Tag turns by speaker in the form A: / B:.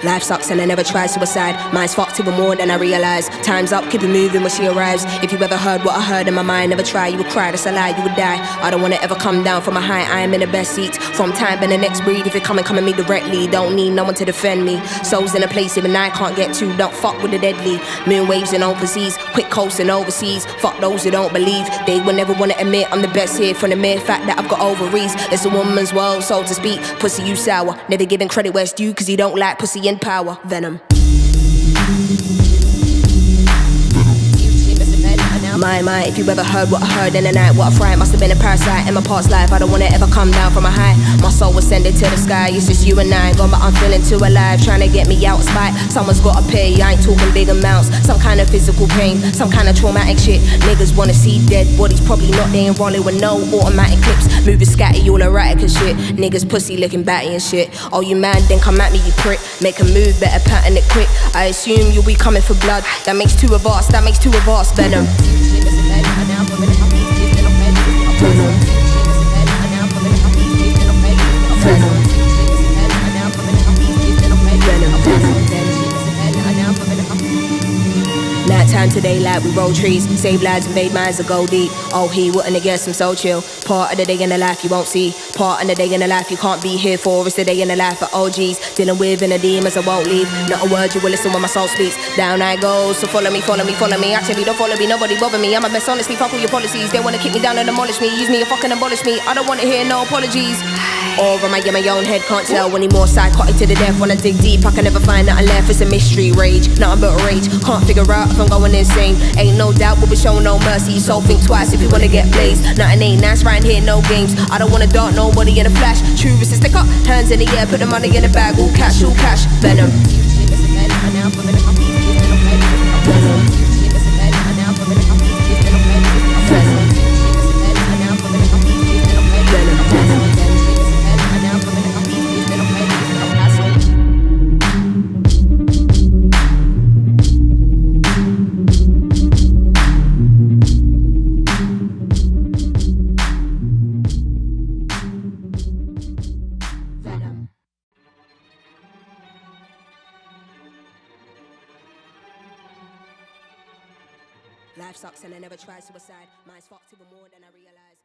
A: Life sucks and I never tried suicide. Mine's fucked even more than I realize. Time's up, keep it moving when she arrives. If you ever heard what I heard in my mind, never try, you would cry, that's a lie, you would die. I don't wanna ever come down from a high, I am in the best seat. From time and the next breed, if you're coming at me directly. Don't need no one to defend me. Souls in a place even I can't get to. Don't fuck with the deadly. Moon waves and overseas, quick coasting overseas. Fuck those who don't believe. They will never wanna admit I'm the best here from the mere fact that I've got ovaries. It's a woman's world, so to speak. Pussy, you sour. Never giving credit where it's due, cause you don't like pussy in power. Venom. My, if you ever heard what I heard in the night, what I fright, must have been a parasite in my past life. I don't wanna ever come down from a high. My soul was sending to the sky, it's just you and I. Got my I'm feeling too alive, trying to get me out of spite. Someone's gotta pay, I ain't talking big amounts. Some kind of physical pain, some kind of traumatic shit. Niggas wanna see dead bodies, probably not, they ain't rolling with no automatic clips. Moving scatty, all erratic and shit. Niggas pussy licking batty and shit. Oh, you man, then come at me, you prick. Make a move, better pattern it quick. I assume you'll be coming for blood. That makes two of us, Venom. Night time to daylight, we roll trees, save lives, invade minds that go deep. Oh, he wouldn't have guessed I'm so chill. Part of the day in the life you won't see. Part of the day in the life you can't be here for. It's the day in the life of OGs. Dealing with inner demons I won't leave. Not a word you will listen when my soul speaks. Down I go, so follow me. Actually don't follow me, nobody bother me. I'm a mess, honestly, fuck all your policies. They wanna kick me down and demolish me. Use me and fucking abolish me. I don't wanna hear no apologies. Or am I in my own head, can't tell anymore. Psychotic to the death, when I dig deep I can never find nothing left. It's a mystery, rage, nothing but rage. Can't figure out if I'm going insane. Ain't no doubt we'll be shown no mercy. So think twice if you wanna get blazed. Nothing ain't nice right here, no games. I don't wanna dart nobody in a flash. True is to stick up, hands in the air, put the money in the bag. All cash, Venom. Life sucks and I never tried suicide. Mine's fucked even more than I realize.